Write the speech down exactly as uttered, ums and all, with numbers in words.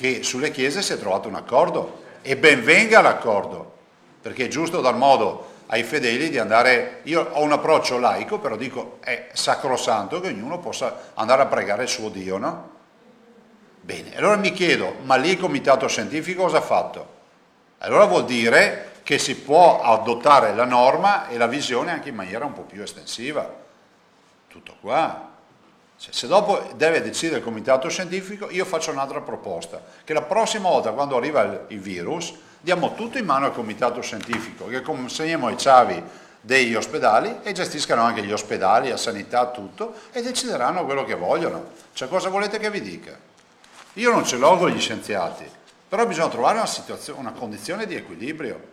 che sulle chiese si è trovato un accordo, e ben venga l'accordo, perché è giusto dar modo ai fedeli di andare, io ho un approccio laico, però dico è sacrosanto che ognuno possa andare a pregare il suo Dio, no? Bene, allora mi chiedo, ma lì il comitato scientifico cosa ha fatto? Allora vuol dire che si può adottare la norma e la visione anche in maniera un po' più estensiva. Tutto qua. Cioè, se dopo deve decidere il comitato scientifico, io faccio un'altra proposta, che la prossima volta quando arriva il, il virus diamo tutto in mano al comitato scientifico, che consegniamo i chiavi degli ospedali e gestiscano anche gli ospedali, la sanità, tutto, e decideranno quello che vogliono. Cioè, cosa volete che vi dica? Io non ce l'ho con gli scienziati, però bisogna trovare una situazione, una condizione di equilibrio.